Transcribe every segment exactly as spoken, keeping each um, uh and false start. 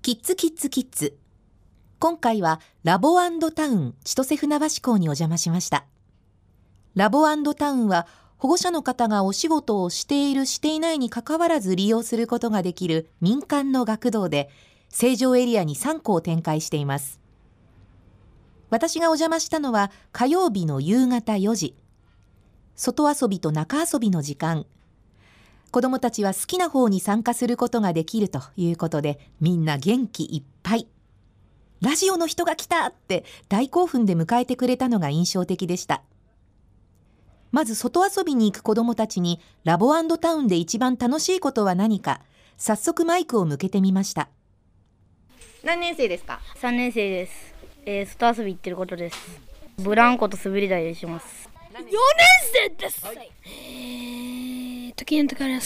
キッズキッズキッズ。今回はラボ&タウン千歳船橋港にお邪魔しました。ラボ&タウンは保護者の方がお仕事をしているしていないにかかわらず利用することができる民間の学童で、成城エリアにさんこを展開しています。私がお邪魔したのは火曜日の夕方よじ。外遊びと中遊びの時間。子どもたちは好きな方に参加することができるということで、みんな元気いっぱい。ラジオの人が来たって大興奮で迎えてくれたのが印象的でした。まず外遊びに行く子どもたちにラボ&タウンで一番楽しいことは何か、早速マイクを向けてみました。何年生ですか？ さんねん生です。えー、外遊び行ってることです。ブランコと滑り台でします。 よねん生です。はい、えー、時のとからです。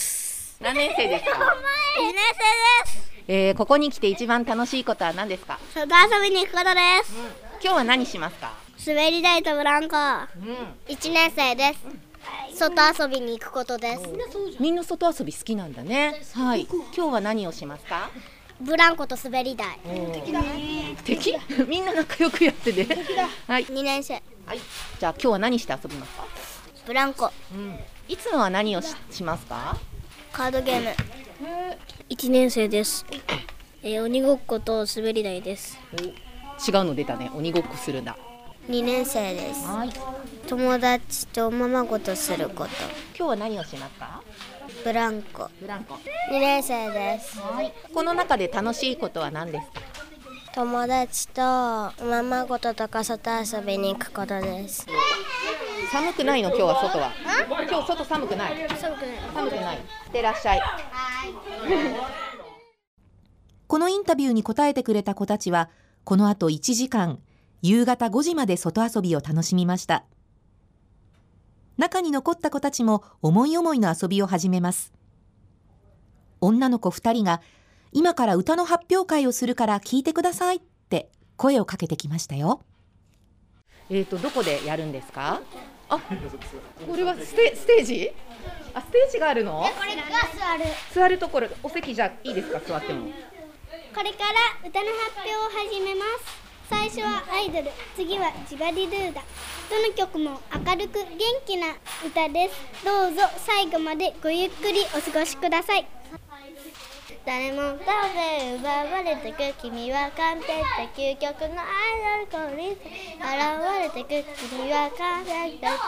何年生ですか？ いちねん生です。 えー、ここに来て一番楽しいことは何ですか？ 外遊びに行くことです。 うん、今日は何しますか？ 滑り台とブランコ。 うん、 いちねん生です。うん、外遊びに行くことです。 みんな外遊び好きなんだね。はい。今日は何をしますか？ ブランコと滑り台。 敵だ。敵？みんな仲良くやってね。はい。 にねん生。 はい。じゃあ今日は何して遊びますか？ ブランコ。 うん。いつもは何を し, しますか？ カードゲーム。いちねん生です。えー、鬼ごっこと滑り台です。 違うの出たね。鬼ごっこするんだ。 にねん生です。 はい。 友達とおままごとすること。 今日は何をしますか？ ブランコ。 ブランコ。 にねん生です。 はい。この中で楽しいことは何ですか？ 友達とおままごととか外遊びに行くことです。 寒くないの？今日は外は。今日外寒くない？ 寒くない。 寒くない。いってらっしゃい。このインタビューに答えてくれた子たちは、この後いちじかん、夕方ごじまで外遊びを楽しみました。中に残った子たちも思い思いの遊びを始めます。女の子ふたりが、今から歌の発表会をするから聞いてくださいって声をかけてきましたよ。えーと、どこでやるんですか？あ、これはステ、ステージ？あ、ステージがあるの？ これが座る。 座るところ、お席じゃいいですか？座っても。 これから歌の発表を始めます。最初はアイドル、次はジバリルーダ。どの曲も明るく元気な歌です。どうぞ最後までごゆっくりお過ごしください。誰も歌で奪われてく、君は完璧だ、究極のアイドルコーリス現れてく、君は完璧だ。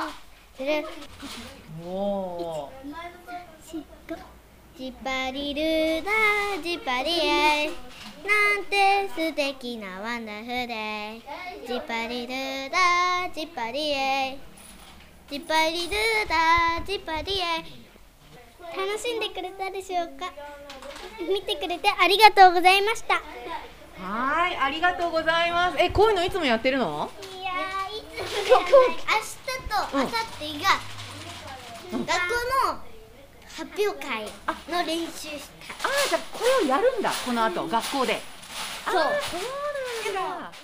おー。 ジパリルーダジパリエイなんて素敵なワンダフルデイ。ジパリルーダジパリエイジパリルーダジパリエイ。楽しんでくれたでしょうか？見てくれてありがとうございました。 はい、ありがとうございます。え、こういうのいつもやってるの？ いやー、いつも今日、今日明日と明後日が学校の発表会の練習した。 ああ、じゃあこれをやるんだ、この後学校で。 そう。 そうなんだ。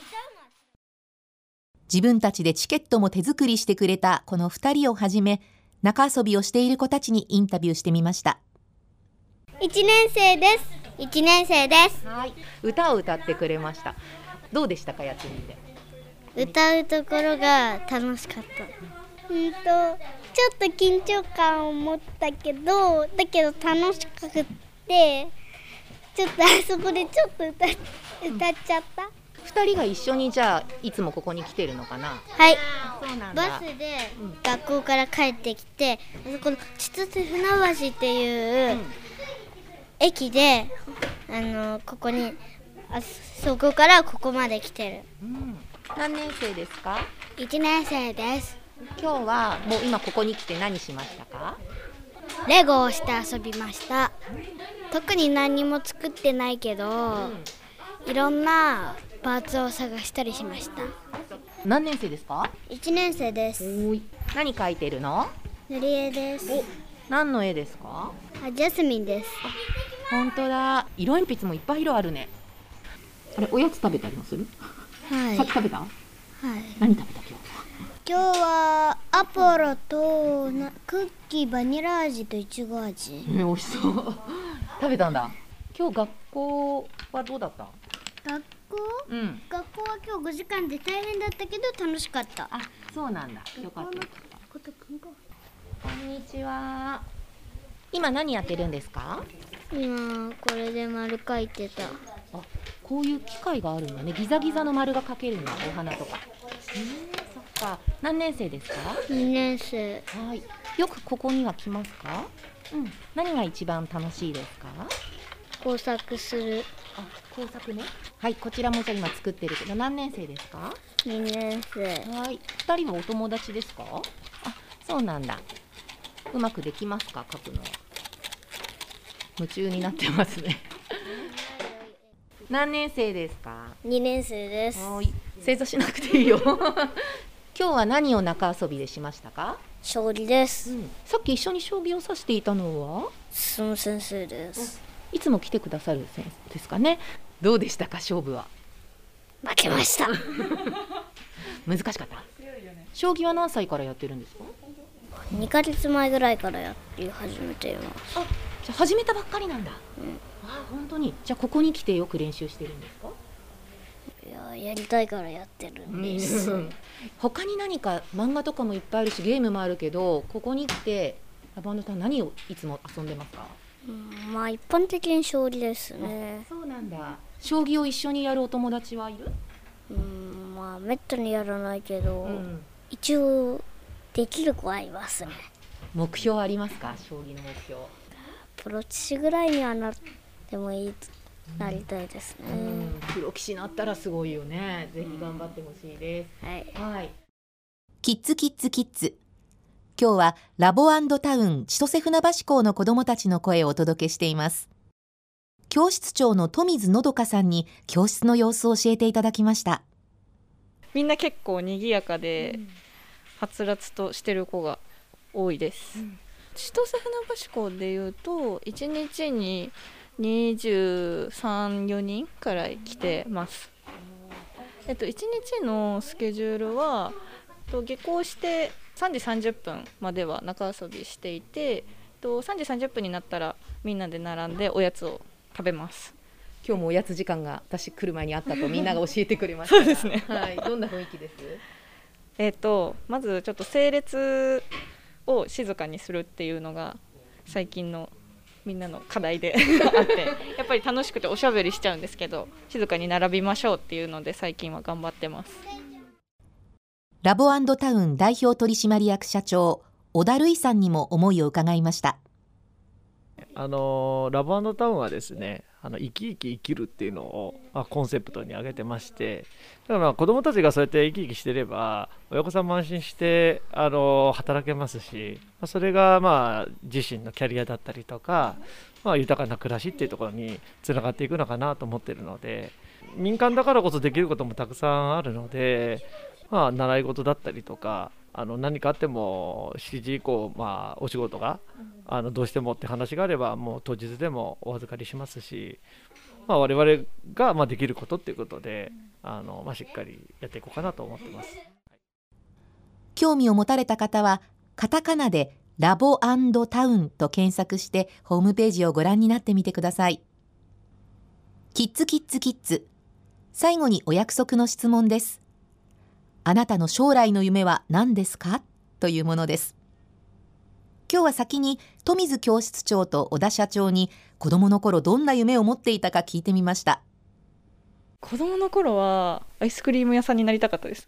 自分たちでチケットも手作りしてくれたこのふたりをはじめ、中遊びをしている子たちにインタビューしてみました。 いちねん生です。いちねん生です。 はい、歌を歌ってくれました。どうでしたか、やってみて？ 歌うところが楽しかった。うんと、ちょっと緊張感を持ったけど、だけど楽しくて、ちょっとあそこでちょっと歌っ、歌っちゃった。 ふたりが一緒にじゃあいつもここに来てるのかな？ はい。 そうなんだ。 バスで学校から帰ってきて、あそこの千歳船橋っていう、うん駅で、あのここにあそこからここまで来てる、 うん、何年生ですか？ いちねん生です。 今日はもう今ここに来て何しましたか？ レゴをして遊びました。特に何も作ってないけど、うん、いろんなパーツを探したりしました。 何年生ですか？ いちねん生です。 おい、何描いてるの？ 塗り絵です。 お、何の絵ですか？ あ、ジャスミンです。 本当だ、色鉛筆もいっぱい色あるね。あれ、おやつ食べたりもする？ はい。 さっき食べた？はい。何食べた今日？ 今日はアポロとなクッキーバニラ味といちご味。 えー、美味しそう。食べたんだ。 今日学校はどうだった？ 学校、 うん、 学校は今日ごじかんで大変だったけど楽しかった。 あ、そうなんだ。よかったよかった。こんにちは。今何やってるんですか？ 今これで丸描いてた。 あ、こういう機械があるんだね。ギザギザの丸が描けるんだ、お花とか。えー、そっか。何年生ですか？ にねん生。 はい。よくここには来ますか？うん。何が一番楽しいですか？ 工作する。 あ、工作ね。はい、こちらもじゃあ今作ってるけど、何年生ですか？ にねん生。 はい。二人はお友達ですか？あ、そうなんだ。うまくできますか？描くのは。夢中になってますね。何年生ですか？ にねん生です。 はい。正座しなくていいよ。今日は何を中遊びでしましたか？ 将棋です、 うん、さっき一緒に将棋を指していたのは進先生です。 いつも来てくださる先生ですかね。どうでしたか、勝負は？ 負けました。 難しかった。将棋は何歳からやってるんですか？ にかげつまえぐらいからやり始めています。 あ、じゃあ始めたばっかりなんだ。 うん、 あ、本当に。じゃあここに来てよく練習してるんですか？ いや、やりたいからやってるんです。 他に何か漫画とかもいっぱいあるしゲームもあるけど、ここに来てラボ&タウン何をいつも遊んでますか？ うん、まあ一般的に将棋ですね。 そうなんだ。将棋を一緒にやるお友達はいる？ うん、まあめったにやらないけど、うん、一応できる子はいますね。 目標ありますか？将棋の目標。 プロ棋士ぐらいにはなってもいい、なりたいですね。うん、 プロ棋士になったらすごいよね。ぜひ頑張ってほしいです。 はい。 はい。キッズキッズキッズ。今日はラボ&タウン千歳船橋校の子どもたちの声をお届けしています。教室長の富水のどかさんに教室の様子を教えていただきました。 みんな結構賑やかで、うん、はつらつとしてる子が多いです、うん、千歳船橋校でいうといちにちににじゅうさん、よにんくらい来てます。えっと、いちにちのスケジュールは下校してさんじさんじゅっぷんまでは中遊びしていて、さんじさんじゅっぷんになったらみんなで並んでおやつを食べます。 今日もおやつ時間が私来る前にあったとみんなが教えてくれました。 そうですね、 はい、どんな雰囲気です？ えっとまずちょっと整列を静かにするっていうのが最近のみんなの課題であってやっぱり楽しくておしゃべりしちゃうんですけど、静かに並びましょうっていうので最近は頑張ってます。 ラボ&タウン代表取締役社長小田瑠衣さんにも思いを伺いました。 あのラボ&タウンはですね、あの生き生き生きるっていうのを、まあ、コンセプトに挙げてまして、だからまあ子どもたちがそうやって生き生きしてれば親御さんも安心してあの働けますし、まあ、それがまあ自身のキャリアだったりとか、まあ、豊かな暮らしっていうところにつながっていくのかなと思っているので、民間だからこそできることもたくさんあるので、まあ、習い事だったりとかあの何かあってもしちじ以降、まあ、お仕事があのどうしてもって話があればもう当日でもお預かりしますし、まあ、我々がまあできることっていうことであの、まあ、しっかりやっていこうかなと思ってます。 興味を持たれた方はカタカナでラボ&タウンと検索してホームページをご覧になってみてください。キッズキッズキッズ。最後にお約束の質問です。あなたの将来の夢は何ですか？というものです。今日は先に富水教室長と小田社長に子どもの頃どんな夢を持っていたか聞いてみました。 子どもの頃はアイスクリーム屋さんになりたかったです。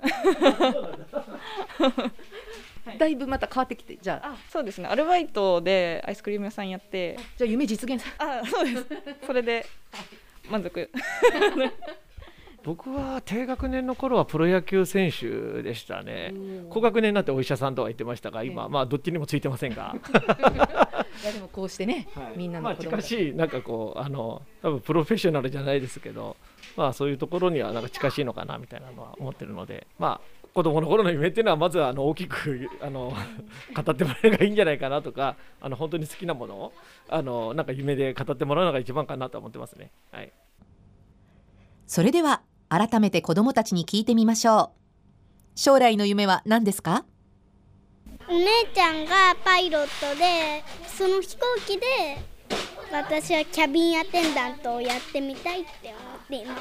だいぶまた変わってきて、じゃあ、 あ、そうですね、アルバイトでアイスクリーム屋さんやって、 じゃあ夢実現さあ、そうです。それで満足。 僕は低学年の頃はプロ野球選手でしたね。高学年になってお医者さんとは言ってましたが、今、まあどっちにもついてませんが。 いやでもこうしてね、はい、みんなの子供、 まあ、近しいなんかこうあの多分プロフェッショナルじゃないですけど、まあそういうところにはなんか近しいのかなみたいなのは思ってるので、まあ子供の頃の夢っていうのはまずはあの大きくあの語ってもらえればいいんじゃないかなとか、あの本当に好きなものをあのなんか夢で語ってもらうのが一番かなと思ってますね。はい。 それでは改めて子どもたちに聞いてみましょう。将来の夢は何ですか？ お姉ちゃんがパイロットで、その飛行機で私はキャビンアテンダントをやってみたいって思っています。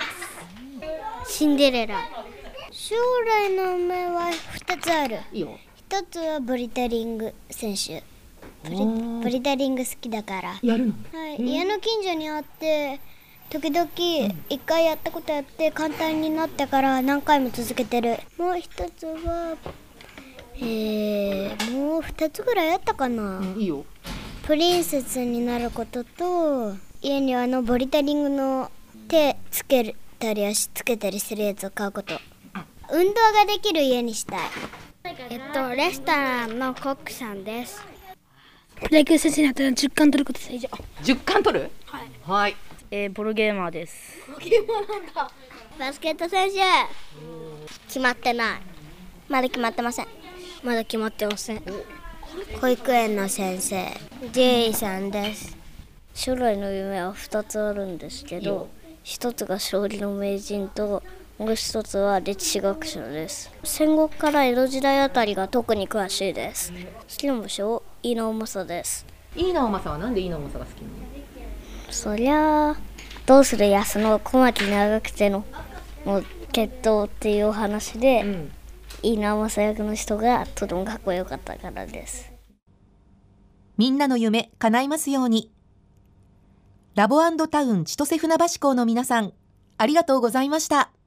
シンデレラ。将来の夢はふたつある。 いいよ。 ひとつはボルダリング選手。ボリボルダリング好きだから。 やるの？ はい、家の近所にあって時々一回やったことやって簡単になってから何回も続けてる。もう一つはえー、もう二つぐらいあったかな、 うん、いいよ。 プリンセスになることと家にあのボルダリングの手つけたり足つけたりするやつを買うこと。運動ができる家にしたい。えっとレストランのコックさんです。 プロ野球選手になったらじゅっかん取ることです。以上。 じゅっかん取る？はい。はい。 えー、プロゲーマーです。 プロゲーマーなんだ。 バスケット選手決まってない。まだ決まってません。 まだ決まってません。 保育園の先生、ジェイさんです。 将来の夢はふたつあるんですけど、ひとつが将棋の名人ともう一つは歴史学者です。戦国から江戸時代あたりが特に詳しいです。好きな武将、井伊直政です。 井伊直政はなんで井伊直政が好きなの？ そりゃあどうする家康の小牧長久手のもう決闘っていうお話で、うん井伊直政役の人がとてもかっこよかったからです。 みんなの夢叶いますように。ラボ&タウン千歳船橋校の皆さん、ありがとうございました。